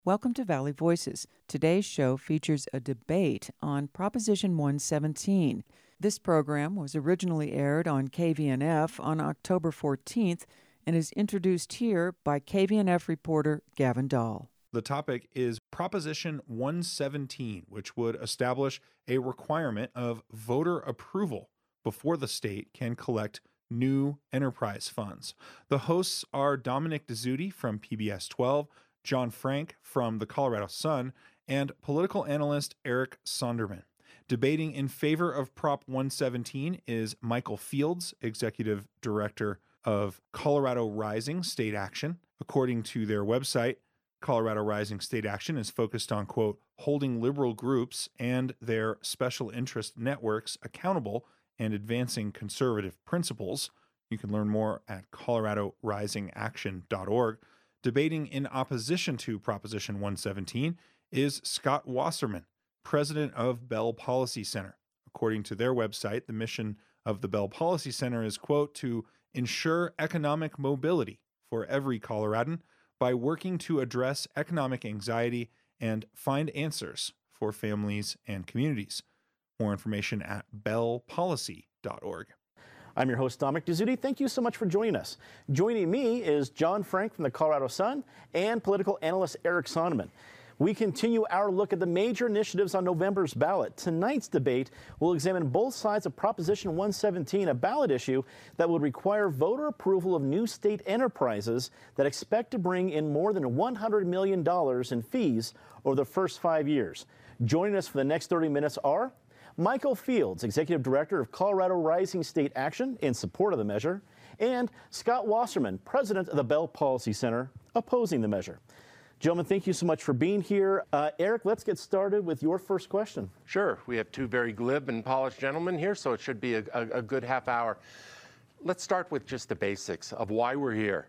Welcome to Valley Voices. Today's show features a debate on Proposition 117. This program was originally aired on KVNF on October 14th and is introduced here by KVNF reporter Gavin Dahl. The topic is Proposition 117, which would establish a requirement of voter approval before the state can collect new enterprise funds. The hosts are Dominic Dezzutti from PBS 12, John Frank from the Colorado Sun, and political analyst Eric Sonderman. Debating in favor of Prop 117 is Michael Fields, executive director of Colorado Rising State Action. According to their website, Colorado Rising State Action is focused on, quote, holding liberal groups and their special interest networks accountable and advancing conservative principles. You can learn more at coloradorisingaction.org. Debating in opposition to Proposition 117 is Scott Wasserman, president of Bell Policy Center. According to their website, the mission of the Bell Policy Center is, quote, to ensure economic mobility for every Coloradan by working to address economic anxiety and find answers for families and communities. More information at bellpolicy.org. I'm your host, Dominic Dezzutti. Thank you so much for joining us. Joining me is John Frank from the Colorado Sun and political analyst Eric Sonderman. We continue our look at the major initiatives on November's ballot. Tonight's debate will examine both sides of Proposition 117, a ballot issue that would require voter approval of new state enterprises that expect to bring in more than $100 million in fees over the first 5 years. Joining us for the next 30 minutes are Michael Fields, Executive Director of Colorado Rising State Action, in support of the measure, and Scott Wasserman, President of the Bell Policy Center, opposing the measure. Gentlemen, thank you so much for being here. Eric, let's get started with your first question. Sure. We have two very glib and polished gentlemen here, so it should be a good half hour. Let's start with just the basics of why we're here.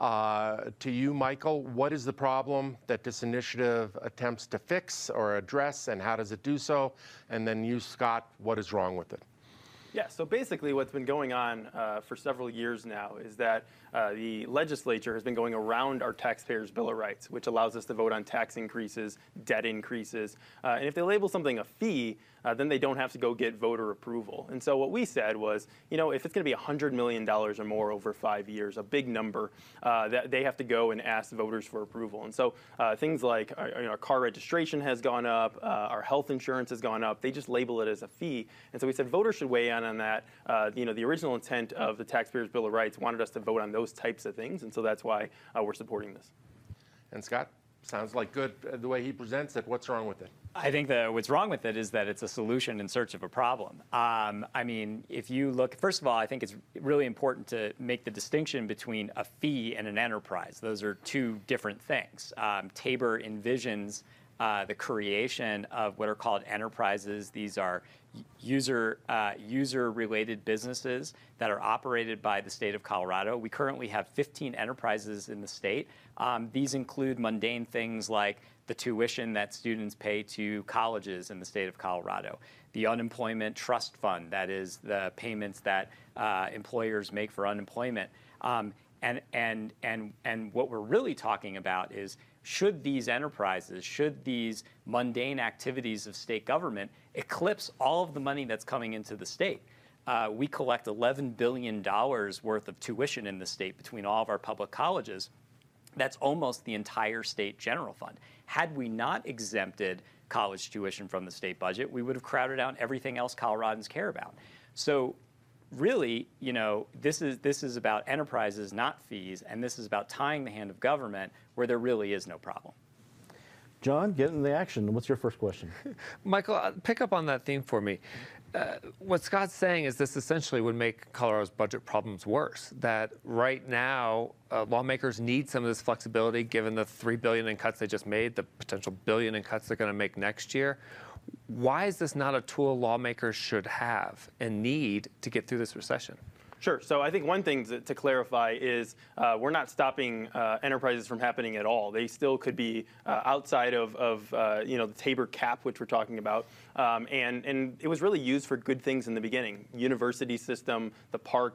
To you, Michael, what is the problem that this initiative attempts to fix or address, and how does it do so? And then you, Scott, what is wrong with it? Yeah, so basically what's been going on for several years now is that the legislature has been going around our taxpayers' Bill of Rights, which allows us to vote on tax increases, debt increases. And if they label something a fee, then they don't have to go get voter approval. And so what we said was, you know, if it's going to be $100 million or more over 5 years, a big number, that they have to go and ask voters for approval. And so things like our car registration has gone up, our health insurance has gone up. They just label it as a fee. And so we said voters should weigh in on that. The original intent of the Taxpayers' Bill of Rights wanted us to vote on those types of things. And so that's why we're supporting this. And Scott, sounds like good the way he presents it. What's wrong with it? I think that what's wrong with it is that it's a solution in search of a problem. I mean, if you look, first of all, I think it's really important to make the distinction between a fee and an enterprise. Those are two different things. Tabor envisions the creation of what are called enterprises. These are user-related businesses that are operated by the state of Colorado. We currently have 15 enterprises in the state. These include mundane things like the tuition that students pay to colleges in the state of Colorado, the unemployment trust fund, that is the payments that employers make for unemployment. And what we're really talking about is, should these enterprises, should these mundane activities of state government eclipse all of the money that's coming into the state? We collect $11 billion worth of tuition in the state between all of our public colleges. That's almost the entire state general fund. Had we not exempted college tuition from the state budget, we would have crowded out everything else Coloradans care about. So really, you know, this is about enterprises, not fees, and this is about tying the hand of government where there really is no problem. John, get into the action. What's your first question? Michael, pick up on that theme for me. What Scott's saying is this essentially would make Colorado's budget problems worse. That right now, lawmakers need some of this flexibility given the $3 billion in cuts they just made, the potential $1 billion in cuts they're going to make next year. Why is this not a tool lawmakers should have and need to get through this recession? Sure. So I think one thing to clarify is we're not stopping enterprises from happening at all. They still could be outside of the Tabor cap, which we're talking about. And it was really used for good things in the beginning. University system, the parks,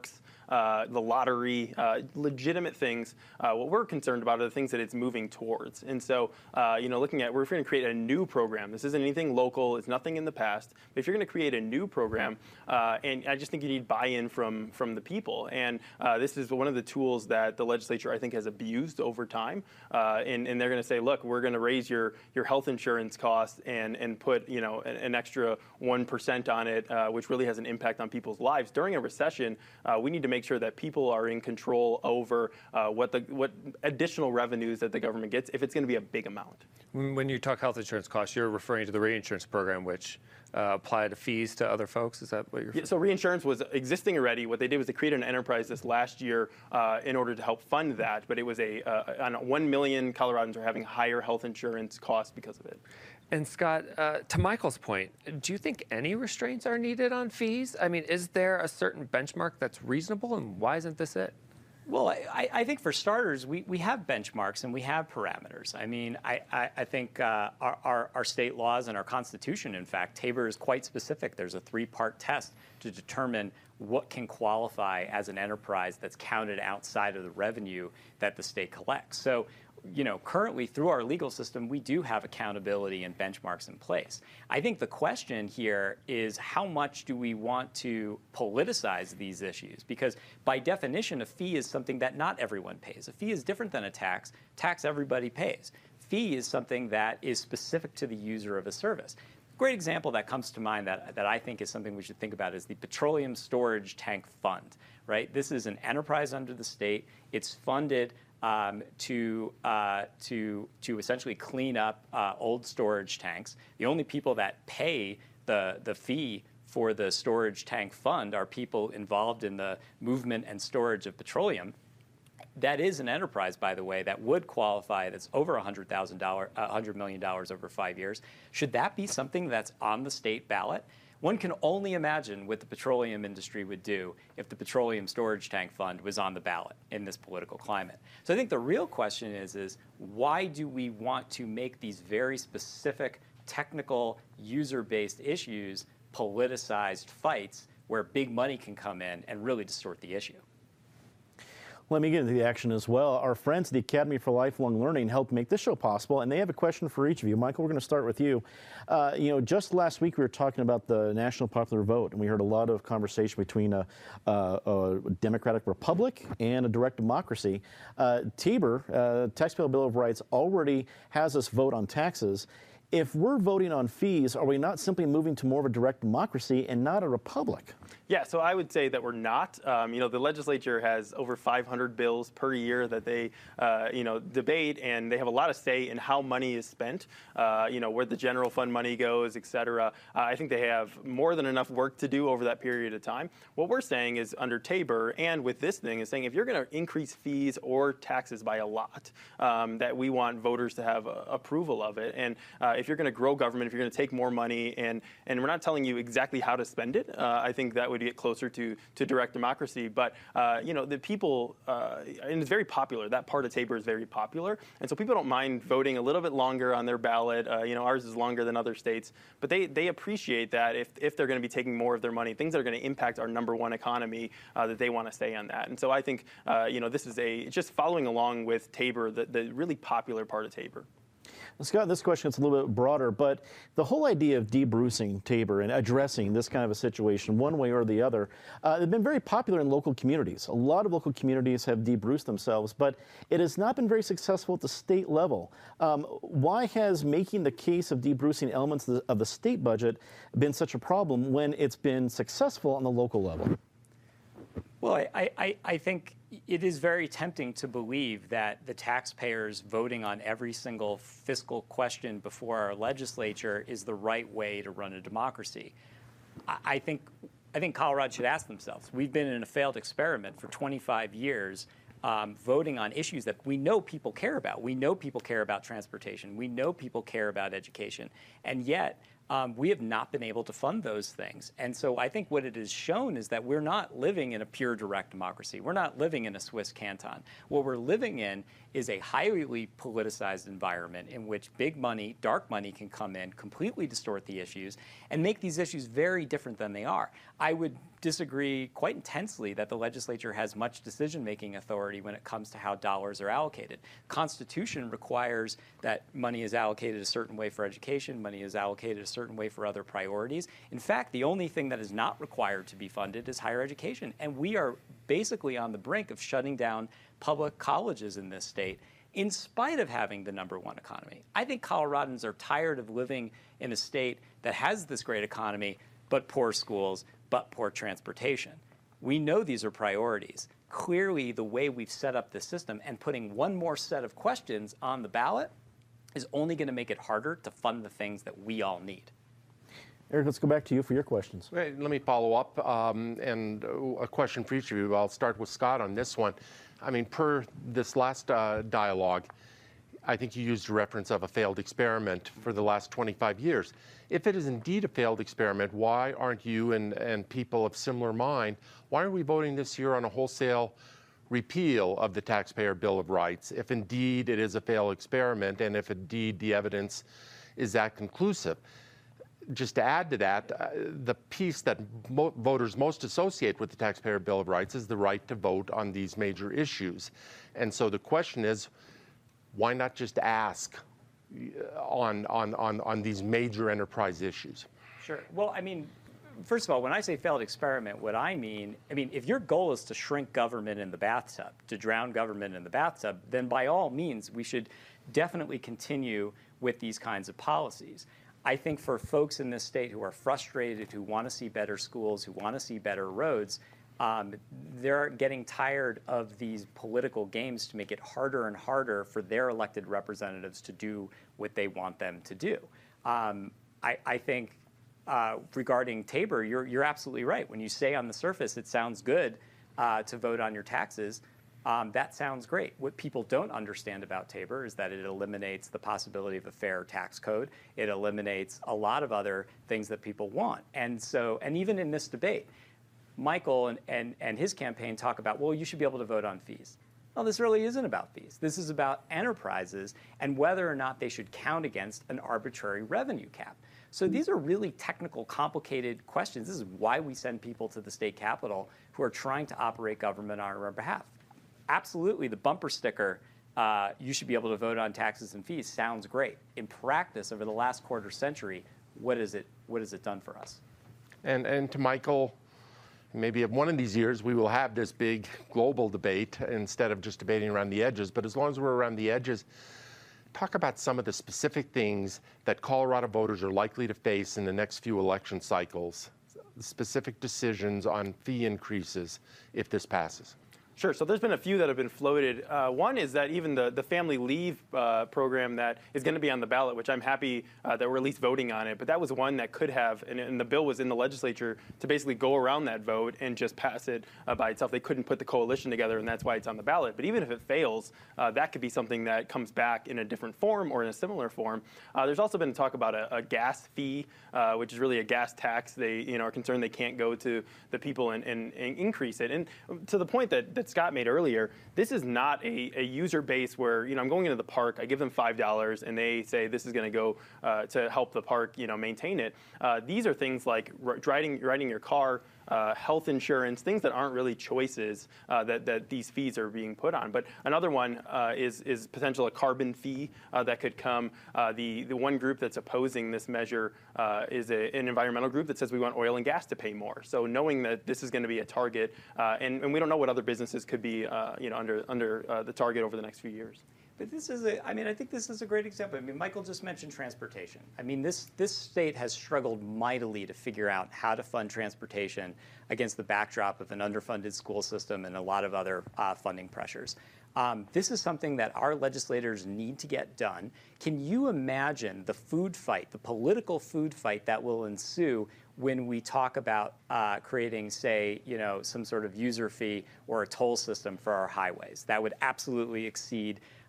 the lottery, legitimate things. What we're concerned about are the things that it's moving towards. And so, looking at, we're going to create a new program. This isn't anything local. It's nothing in the past. But if you're going to create a new program, and I just think you need buy-in from the people. And this is one of the tools that the legislature, I think, has abused over time. And they're going to say, look, we're going to raise your health insurance costs and put an extra 1% on it, which really has an impact on people's lives. During a recession, we need to make sure that people are in control over what additional revenues that the government gets, if it's going to be a big amount. When you talk health insurance costs, you're referring to the reinsurance program, which apply to fees to other folks? Is that what you're? Yeah, so reinsurance was existing already. What they did was they created an enterprise this last year in order to help fund that. But it was on 1 million Coloradans are having higher health insurance costs because of it. And Scott, to Michael's point, do you think any restraints are needed on fees? I mean, is there a certain benchmark that's reasonable, and why isn't this it? Well, I think for starters, we have benchmarks and we have parameters. I mean, I think our state laws and our Constitution, in fact, Tabor is quite specific. There's a 3-part test to determine what can qualify as an enterprise that's counted outside of the revenue that the state collects. So, currently through our legal system, we do have accountability and benchmarks in place. I think the question here is how much do we want to politicize these issues? Because by definition, a fee is something that not everyone pays. A fee is different than a tax. Tax everybody pays. Fee is something that is specific to the user of a service. A great example that comes to mind that I think is something we should think about is the Petroleum Storage Tank Fund, right? This is an enterprise under the state. It's funded to essentially clean up old storage tanks. The only people that pay the fee for the storage tank fund are people involved in the movement and storage of petroleum. That is an enterprise, by the way, that would qualify. That's over $100 million over 5 years. Should that be something that's on the state ballot? One can only imagine what the petroleum industry would do if the Petroleum Storage Tank Fund was on the ballot in this political climate. So I think the real question is why do we want to make these very specific, technical, user-based issues politicized fights where big money can come in and really distort the issue? Let me get into the action as well. Our friends at the Academy for Lifelong Learning helped make this show possible, and they have a question for each of you. Michael, we're going to start with you. Just last week we were talking about the national popular vote, and we heard a lot of conversation between a democratic republic and a direct democracy. Tabor, Taxpayer Bill of Rights, already has us vote on taxes. If we're voting on fees, are we not simply moving to more of a direct democracy and not a republic? Yeah, so I would say that we're not. The legislature has over 500 bills per year that they, debate, and they have a lot of say in how money is spent, where the general fund money goes, et cetera. I think they have more than enough work to do over that period of time. What we're saying is under Tabor and with this thing is saying if you're going to increase fees or taxes by a lot, that we want voters to have approval of it. And if you're going to grow government, if you're going to take more money, and we're not telling you exactly how to spend it, I think that would get closer to direct democracy. But, the people, and it's very popular. That part of Tabor is very popular. And so people don't mind voting a little bit longer on their ballot. Ours is longer than other states. But they appreciate that if they're going to be taking more of their money, things that are going to impact our #1 economy, that they want to stay on that. And so I think, this is just following along with Tabor, the really popular part of Tabor. Scott, this question is a little bit broader, but the whole idea of debrucing Tabor and addressing this kind of a situation one way or the other, they've been very popular in local communities. A lot of local communities have debruced themselves, but it has not been very successful at the state level. Why has making the case of debrucing elements of the state budget been such a problem when it's been successful on the local level? Well, I think it is very tempting to believe that the taxpayers voting on every single fiscal question before our legislature is the right way to run a democracy. I think Colorado should ask themselves. We've been in a failed experiment for 25 years, voting on issues that we know people care about. We know people care about transportation. We know people care about education. And yet, we have not been able to fund those things. And so I think what it has shown is that we're not living in a pure direct democracy. We're not living in a Swiss canton. What we're living in is a highly politicized environment in which big money, dark money can come in, completely distort the issues, and make these issues very different than they are. I would disagree quite intensely that the legislature has much decision-making authority when it comes to how dollars are allocated. Constitution requires that money is allocated a certain way for education, money is allocated a certain way for other priorities. In fact, the only thing that is not required to be funded is higher education. And we are basically on the brink of shutting down public colleges in this state in spite of having the #1 economy. I think Coloradans are tired of living in a state that has this great economy, but poor schools, but poor transportation. We know these are priorities. Clearly, the way we've set up the system and putting one more set of questions on the ballot is only going to make it harder to fund the things that we all need. Eric, let's go back to you for your questions. Let me follow up and a question for each of you. I'll start with Scott on this one. I mean, per this last dialogue, I think you used a reference of a failed experiment for the last 25 years. If it is indeed a failed experiment, why aren't you and people of similar mind, why are we voting this year on a wholesale repeal of the Taxpayer Bill of Rights if indeed it is a failed experiment and if indeed the evidence is that conclusive? Just to add to that, the piece that voters most associate with the Taxpayer Bill of Rights is the right to vote on these major issues. And so the question is, why not just ask on these major enterprise issues? Sure. Well, I mean, first of all, when I say failed experiment, what I mean, if your goal is to shrink government in the bathtub, to drown government in the bathtub, then by all means, we should definitely continue with these kinds of policies. I think for folks in this state who are frustrated, who want to see better schools, who want to see better roads, they're getting tired of these political games to make it harder and harder for their elected representatives to do what they want them to do. I think regarding Tabor, you're absolutely right. When you say on the surface it sounds good to vote on your taxes, that sounds great. What people don't understand about Tabor is that it eliminates the possibility of a fair tax code. It eliminates a lot of other things that people want. And even in this debate, Michael and his campaign talk about, well, you should be able to vote on fees. Well, this really isn't about fees. This is about enterprises and whether or not they should count against an arbitrary revenue cap. So these are really technical, complicated questions. This is why we send people to the state capitol who are trying to operate government on our behalf. Absolutely, the bumper sticker, you should be able to vote on taxes and fees, sounds great. In practice, over the last quarter century, what has it done for us? And to Michael, maybe one of these years we will have this big global debate instead of just debating around the edges. But as long as we're around the edges, talk about some of the specific things that Colorado voters are likely to face in the next few election cycles, specific decisions on fee increases if this passes. Sure. So there's been a few that have been floated. One is that even the family leave program that is going to be on the ballot, which I'm happy that we're at least voting on it. But that was one that could have, and the bill was in the legislature to basically go around that vote and just pass it by itself. They couldn't put the coalition together, and that's why it's on the ballot. But even if it fails, that could be something that comes back in a different form or in a similar form. There's also been talk about a gas fee, which is really a gas tax. They are concerned they can't go to the people and increase it. And to the point that Scott made earlier, this is not a user base where, I'm going into the park, I give them $5 and they say this is going to go to help the park, maintain it. These are things like riding your car, health insurance, things that aren't really choices that these fees are being put on. But another one is potential a carbon fee that could come. The one group that's opposing this measure is an environmental group that says we want oil and gas to pay more. So knowing that this is going to be a target, and we don't know what other businesses could be under the target over the next few years. But this is I think this is a great example. Michael just mentioned transportation. This state has struggled mightily to figure out how to fund transportation against the backdrop of an underfunded school system and a lot of other funding pressures. This is something that our legislators need to get done. Can you imagine the food fight, the political food fight that will ensue when we talk about creating, say, some sort of user fee or a toll system for our highways? That would absolutely exceed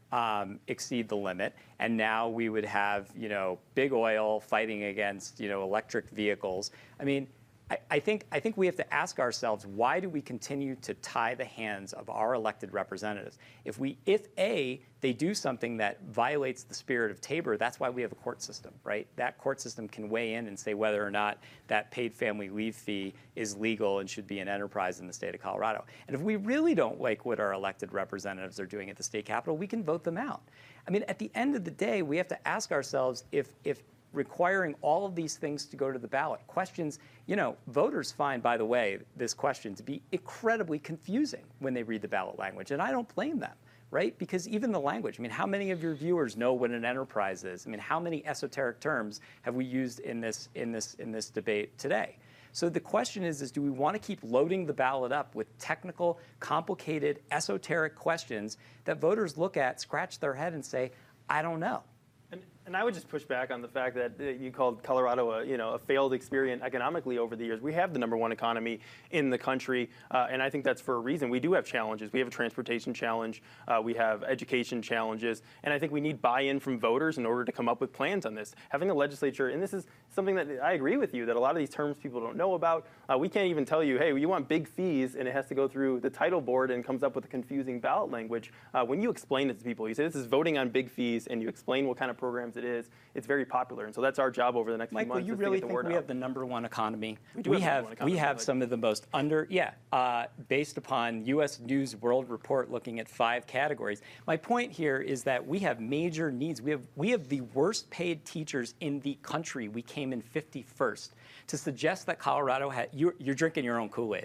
exceed the limit, and now we would have, big oil fighting against, electric vehicles. I mean, I think we have to ask ourselves, why do we continue to tie the hands of our elected representatives? If they do something that violates the spirit of Tabor, that's why we have a court system, right? That court system can weigh in and say whether or not that paid family leave fee is legal and should be an enterprise in the state of Colorado. And if we really don't like what our elected representatives are doing at the state capitol, we can vote them out. I mean, at the end of the day, we have to ask ourselves if requiring all of these things to go to the ballot. Questions, voters find, by the way, this question to be incredibly confusing when they read the ballot language, and I don't blame them, right? Because even the language, I mean, how many of your viewers know what an enterprise is? I mean, how many esoteric terms have we used in this debate today? So the question is do we want to keep loading the ballot up with technical, complicated, esoteric questions that voters look at, scratch their head, and say, I don't know? And I would just push back on the fact that you called Colorado a failed experiment economically over the years. We have the #1 economy in the country, and I think that's for a reason. We do have challenges. We have a transportation challenge. We have education challenges, and I think we need buy-in from voters in order to come up with plans on this. Having a legislature, and this is something that I agree with you, that a lot of these terms people don't know about. We can't even tell you, hey, you want big fees, and it has to go through the title board and comes up with a confusing ballot language. When you explain it to people, you say this is voting on big fees, and you explain what kind of programs it is, it's very popular. And so that's our job over the next few months. Michael, you really think we have the #1 economy? We have some of the most based upon U.S. News World Report looking at 5 categories. My point here is that we have major needs. We have the worst paid teachers in the country. We came in 51st. To suggest that Colorado you're drinking your own Kool-Aid.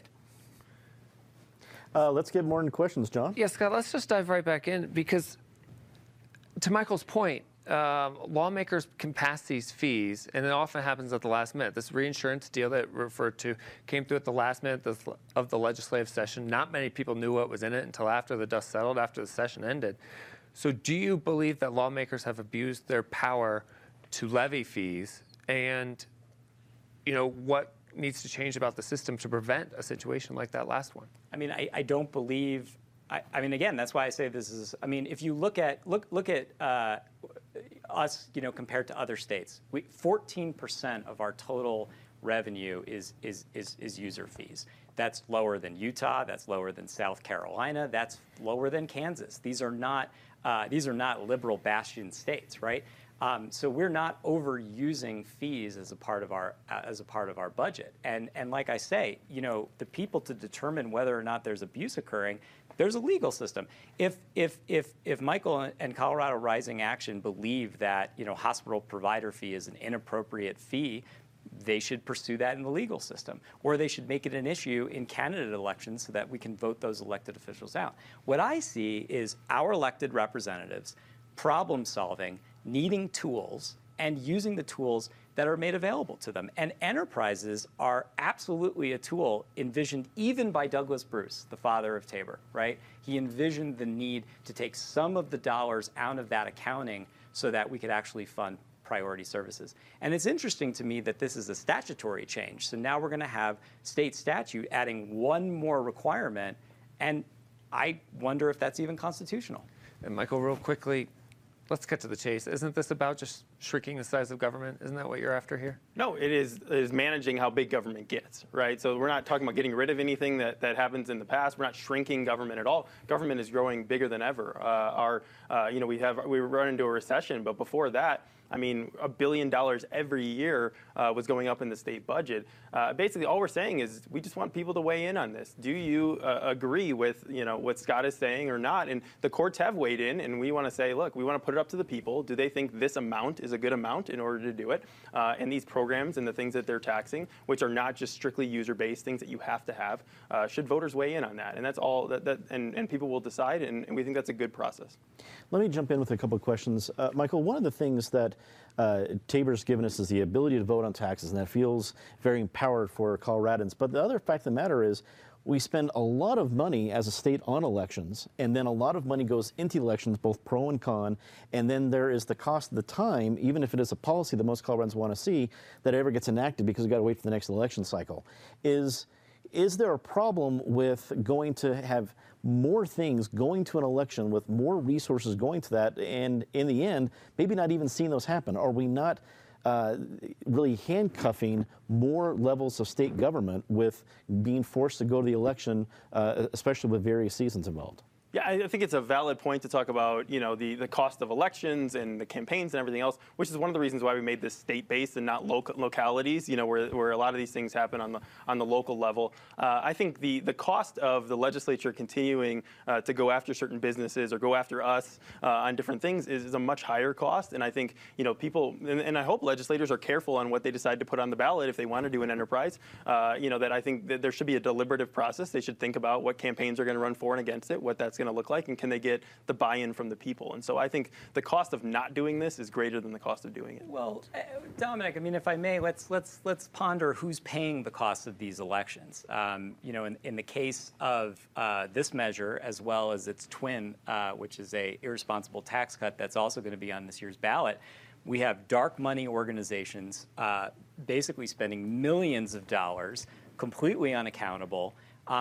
Let's get more into questions, John. Yeah, Scott, let's just dive right back in because to Michael's point, lawmakers can pass these fees, and it often happens at the last minute. This reinsurance deal that referred to came through at the last minute of the legislative session. Not many people knew what was in it until after the dust settled, after the session ended. So do you believe that lawmakers have abused their power to levy fees? And, what needs to change about the system to prevent a situation like that last one? I mean, I don't believe... I mean, again, that's why I say this is. I mean, if you look at us, compared to other states, 14% of our total revenue is user fees. That's lower than Utah. That's lower than South Carolina. That's lower than Kansas. These are not liberal bastion states, right? So we're not overusing fees as a part of our budget. And like I say, the people to determine whether or not there's abuse occurring, there's a legal system. If Michael and Colorado Rising Action believe that hospital provider fee is an inappropriate fee, they should pursue that in the legal system, or they should make it an issue in candidate elections so that we can vote those elected officials out. What I see is our elected representatives problem solving, needing tools, and using the tools that are made available to them. And enterprises are absolutely a tool envisioned even by Douglas Bruce, the father of Tabor, right? He envisioned the need to take some of the dollars out of that accounting so that we could actually fund priority services. And it's interesting to me that this is a statutory change. So now we're going to have state statute adding one more requirement, and I wonder if that's even constitutional. And Michael, real quickly, let's get to the chase. Isn't this about just shrinking the size of government? Isn't that what you're after here? No, it is managing how big government gets, right? So we're not talking about getting rid of anything that happens in the past. We're not shrinking government at all. Government is growing bigger than ever. We run into a recession, but before that, I mean, $1 billion every year was going up in the state budget. Basically, all we're saying is we just want people to weigh in on this. Do you agree with what Scott is saying or not? And the courts have weighed in, and we want to say, look, we want to put it up to the people. Do they think this amount is a good amount in order to do it? And these programs and the things that they're taxing, which are not just strictly user-based things that you have to have, should voters weigh in on that? And that's all and people will decide, and we think that's a good process. Let me jump in with a couple of questions. Michael, one of the things that Tabor's given us is the ability to vote on taxes, and that feels very empowered for Coloradans. But the other fact of the matter is we spend a lot of money as a state on elections, and then a lot of money goes into elections, both pro and con, and then there is the cost of the time, even if it is a policy that most Coloradans want to see, that ever gets enacted because we've got to wait for the next election cycle. is there a problem with going to have more things going to an election with more resources going to that, and in the end, maybe not even seeing those happen? Are we not really handcuffing more levels of state government with being forced to go to the election, especially with various seasons involved? Yeah, I think it's a valid point to talk about, the cost of elections and the campaigns and everything else, which is one of the reasons why we made this state-based and not localities, where a lot of these things happen on the local level. I think the cost of the legislature continuing to go after certain businesses or go after us on different things is a much higher cost. And I think, people, and I hope legislators are careful on what they decide to put on the ballot if they want to do an enterprise, that I think that there should be a deliberative process. They should think about what campaigns are going to run for and against it, what that's going to look like, and can they get the buy-in from the people. And so I think the cost of not doing this is greater than the cost of doing it. Well, Dominic, I mean, if I may, let's ponder who's paying the cost of these elections. In the case of this measure, as well as its twin, which is a irresponsible tax cut that's also going to be on this year's ballot, we have dark money organizations basically spending millions of dollars, completely unaccountable.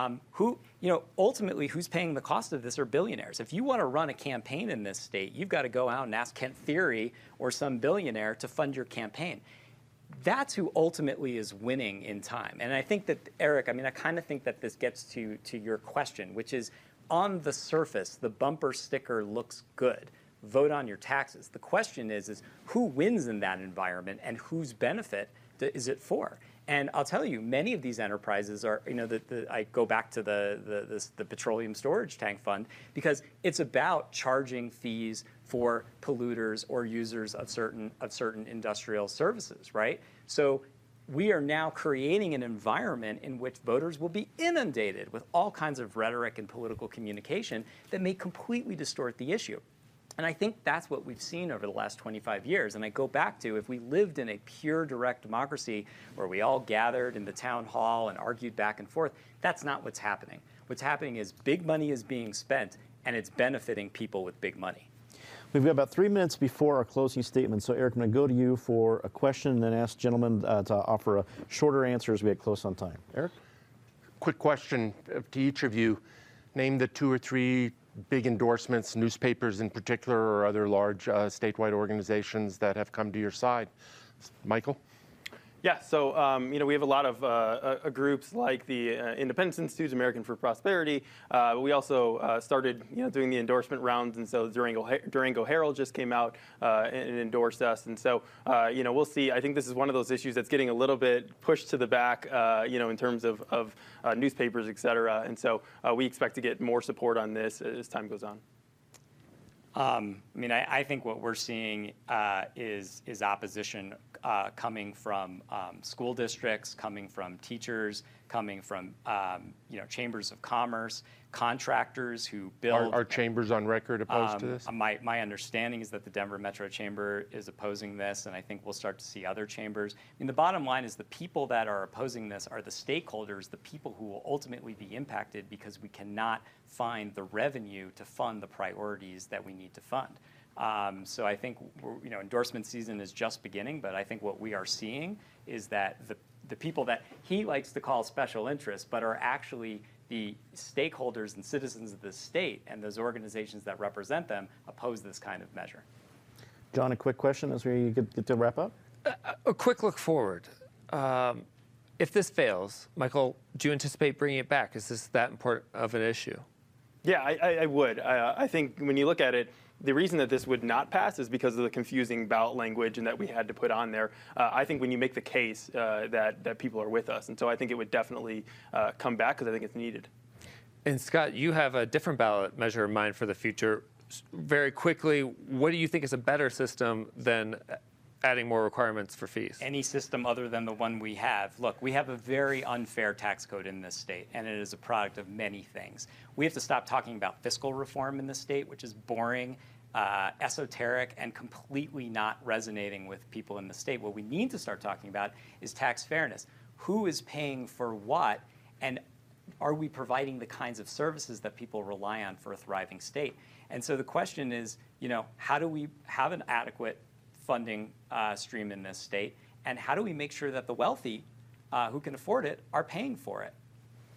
Ultimately, who's paying the cost of this are billionaires. If you want to run a campaign in this state, you've got to go out and ask Kent Thiry or some billionaire to fund your campaign. That's who ultimately is winning in time. And I think that, Eric, I kind of think that this gets to your question, which is, on the surface, the bumper sticker looks good. Vote on your taxes. The question is who wins in that environment and whose benefit is it for? And I'll tell you, many of these enterprises are, I go back to the petroleum storage tank fund, because it's about charging fees for polluters or users of certain industrial services, right? So we are now creating an environment in which voters will be inundated with all kinds of rhetoric and political communication that may completely distort the issue. And I think that's what we've seen over the last 25 years. And I go back to, if we lived in a pure direct democracy where we all gathered in the town hall and argued back and forth, that's not what's happening. What's happening is big money is being spent, and it's benefiting people with big money. We've got about 3 minutes before our closing statement. So, Eric, I'm going to go to you for a question and then ask gentlemen to offer a shorter answer as we get close on time. Eric? Quick question to each of you. Name the 2 or 3 big endorsements, newspapers in particular, or other large statewide organizations that have come to your side. Michael? Yeah, so we have a lot of groups like the Independence Institute, American for Prosperity. We also started doing the endorsement rounds, and so Durango Herald just came out and endorsed us. And so we'll see. I think this is one of those issues that's getting a little bit pushed to the back, in terms of newspapers, et cetera. And so we expect to get more support on this as time goes on. I think what we're seeing is opposition coming from school districts, coming from teachers, coming from chambers of commerce, contractors who build. Are chambers on record opposed to this? My understanding is that the Denver Metro Chamber is opposing this, and I think we'll start to see other chambers. The bottom line is the people that are opposing this are the stakeholders, the people who will ultimately be impacted, because we cannot find the revenue to fund the priorities that we need to fund. So I think endorsement season is just beginning, but I think what we are seeing is that the people that he likes to call special interests, but are actually the stakeholders and citizens of the state and those organizations that represent them, oppose this kind of measure. John, a quick question as we get to wrap up. A quick look forward. If this fails, Michael, do you anticipate bringing it back? Is this that important of an issue? Yeah, I would. I think when you look at it, the reason that this would not pass is because of the confusing ballot language and that we had to put on there. I think when you make the case that people are with us, and so I think it would definitely come back because I think it's needed. And Scott, you have a different ballot measure in mind for the future. Very quickly, what do you think is a better system than adding more requirements for fees? Any system other than the one we have. Look, we have a very unfair tax code in this state, and it is a product of many things. We have to stop talking about fiscal reform in this state, which is boring, esoteric, and completely not resonating with people in the state. What we need to start talking about is tax fairness. Who is paying for what, and are we providing the kinds of services that people rely on for a thriving state? And so the question is, how do we have an adequate funding stream in this state, and how do we make sure that the wealthy who can afford it are paying for it?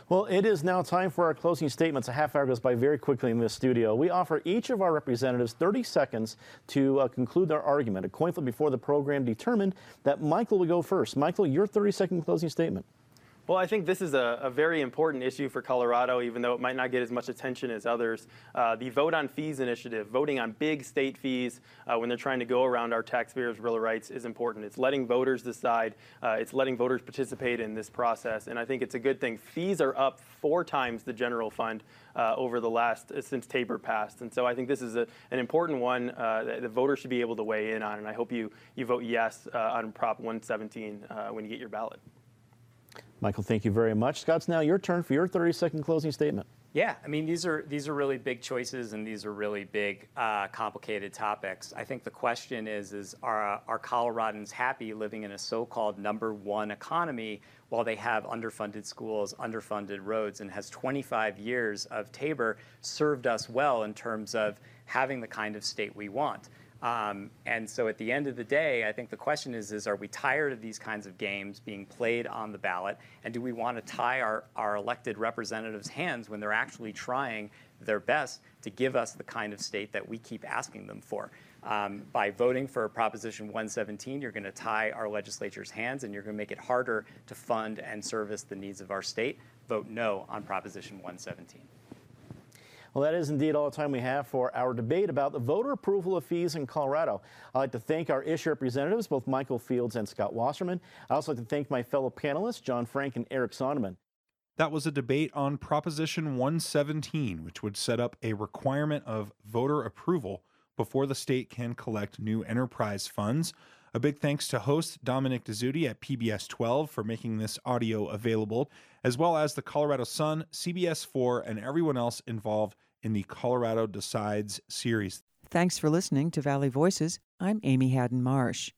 Well, it is now time for our closing statements. A half hour goes by very quickly in this studio. We offer each of our representatives 30 seconds to conclude their argument. A coin flip before the program determined that Michael would go first. Michael, your 30-second closing statement. Well, I think this is a very important issue for Colorado, even though it might not get as much attention as others. The Vote on Fees initiative, voting on big state fees when they're trying to go around our taxpayers' Bill of Rights is important. It's letting voters decide. It's letting voters participate in this process, and I think it's a good thing. Fees are up 4 times the general fund over the last, since Tabor passed, and so I think this is an important one that the voters should be able to weigh in on, and I hope you vote yes on Prop 117 when you get your ballot. Michael, thank you very much. Scott, it's now your turn for your 30-second closing statement. Yeah, I mean, these are really big choices, and these are really big, complicated topics. I think the question is are Coloradans happy living in a so-called #1 economy while they have underfunded schools, underfunded roads, and has 25 years of Tabor served us well in terms of having the kind of state we want? And so at the end of the day, I think the question is are we tired of these kinds of games being played on the ballot? And do we want to tie our elected representatives' hands when they're actually trying their best to give us the kind of state that we keep asking them for? By voting for Proposition 117, you're going to tie our legislature's hands, and you're going to make it harder to fund and service the needs of our state. Vote no on Proposition 117. Well, that is indeed all the time we have for our debate about the voter approval of fees in Colorado. I'd like to thank our issue representatives, both Michael Fields and Scott Wasserman. I'd also like to thank my fellow panelists, John Frank and Eric Sonneman. That was a debate on Proposition 117, which would set up a requirement of voter approval before the state can collect new enterprise funds. A big thanks to host Dominic Dezzutti at PBS 12 for making this audio available, as well as the Colorado Sun, CBS 4, and everyone else involved in the Colorado Decides series. Thanks for listening to Valley Voices. I'm Amy Haddon Marsh.